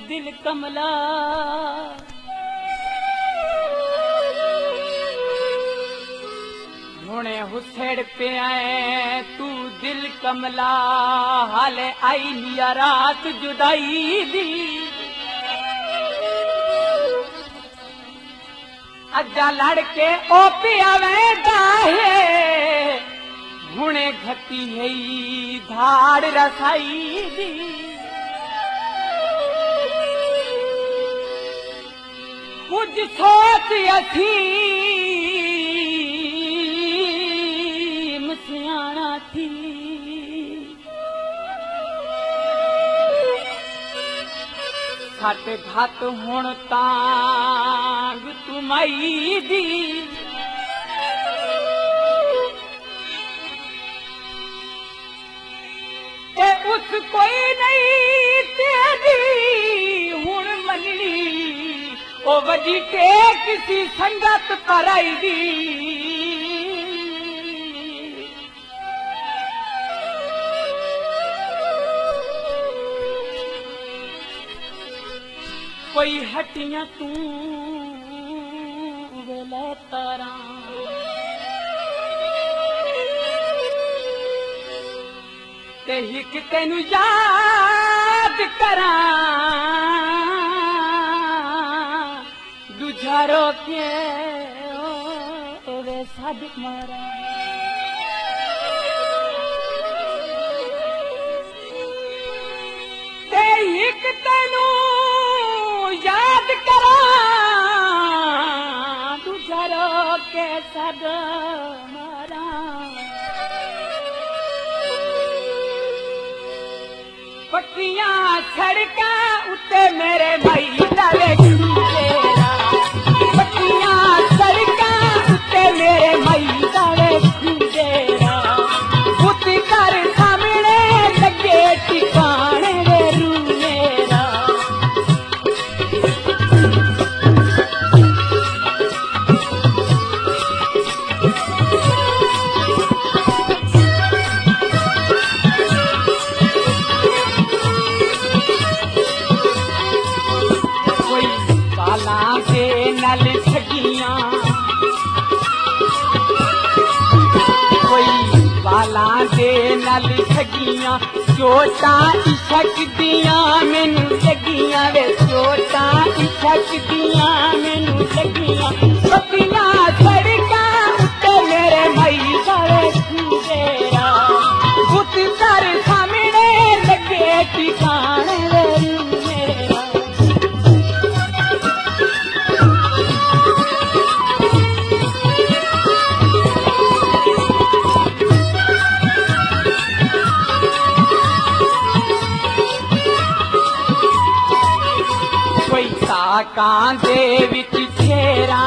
दिल कमला हुणे हुसेड़ पे आए तू दिल कमला हाले आई लिया रात जुदाई दी अजा लड़के ओ पिया वेंदा है हुणे घटी है धाड़ रसाई दी कुछ सोच अथी सियाणा थी घट घट हुण तांग तुमई दी ते उस कोई नहीं तेरी हुण मननी ओ वजी के किसी संगत पराई दी कोई हटियां तू वेले तारा ते हिक तेनू याद करा दूजा रोके वे साद मारा ते हिक तेनू याद करा दूजा रोके साद मारा पक्कियां सड़कां उत्ते मेरे भाई डाले तेरा पक्कियां सड़कां उत्ते मेरे भाई डाले तेरा पुत कर सामने लगे ठिकाने वे रू मेरा नल ठगियां कोई बाला दे नल ठगियां चोटा इशक दियां मैनू लगियां वे चोटा इशक दियां मैनू लगियां पक्कियां सड़कां उत्ते मेरे मई सारे तेरा पुत कर सामने लगे ठिकाने मेरा साकां दे विच छेरा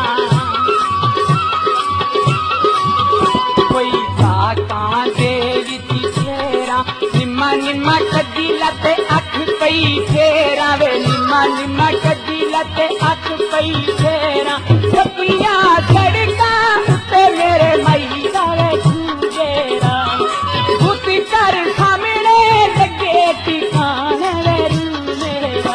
कोई साकां दे विच छेरा निम्मा निम्मा कदी लते अख पई फेरा वे निम्मा निम्मा कदी लते अख पई फेरा पक्कियां सड़कां उत्ते मेरे मई सारे तेरा पुत कर सामने लगे ठिकाने मेरा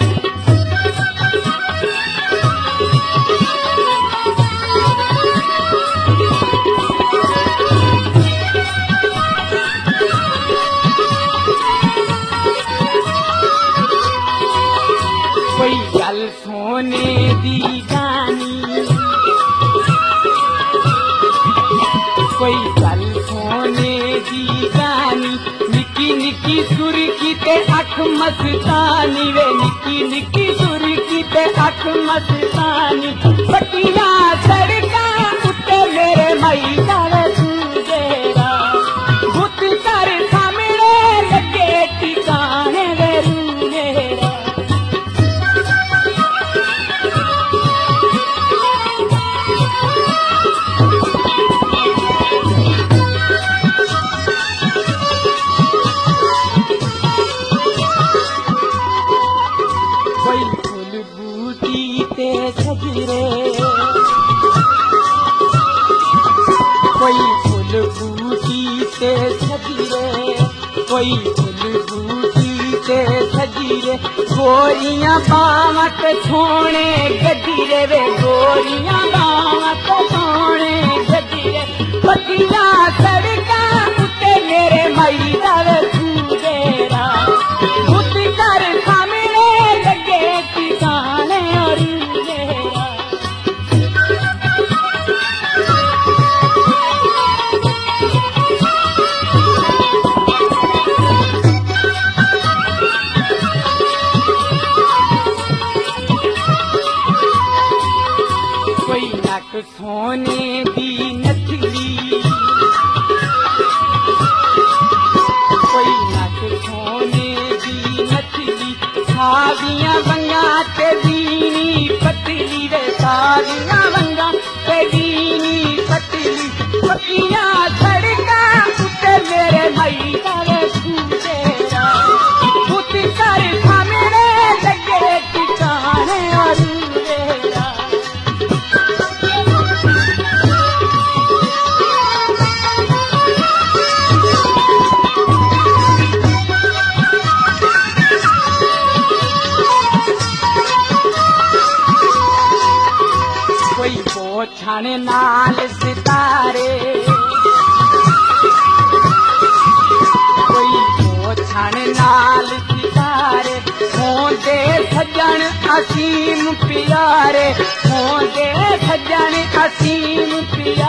कोई गल सोने दी गानी कोई गल सोने दी गानी निक्की निक्की सुर्खी ते अख मस्तानी वे निक्की निक्की सुर्खी ते अख मस्तानी पक्कियां सड़कां उत्ते मेरे मई डाले तेरा पुत कर सामने लगे ठिकाने वे मेरा कोई फूल बूटी ते सजरे कोई फूल बूटी ते सजरे कोई फूल बूटी ते सजरे गोरियां बावत सोने गजीरे वे गोरियां बावत सोने गजीरे पतियां सड़का उते मेरे मई दा सूदेरा बुद्ध कर सामने लगे ठिकाने और मेरा कोई नक सोने दी नथली कोई नक सोने दी नथली सावियां वंगा ते दीनी पतली वे सावियां वंगा ते दीनी पतली पतियां सड़का उते मेरे मई दा सूदेरा बुद्ध कर सामने लगे ठिकाने और मेरा कोई पोछण नाल सितारे कोई पोछण नाल सितारे होंदे सज्जन असीम प्यारे होंदे सज्जन असीम प्यारे